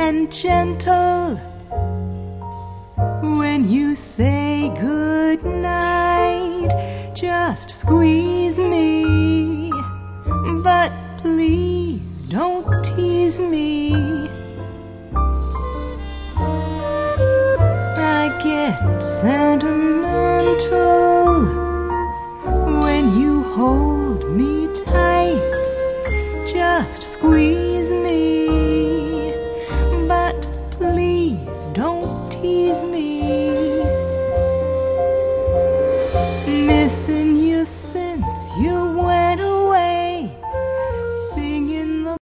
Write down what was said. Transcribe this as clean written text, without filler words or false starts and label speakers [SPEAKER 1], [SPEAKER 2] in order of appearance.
[SPEAKER 1] and gentle when you say good night. Just squeeze me, but please don't tease me.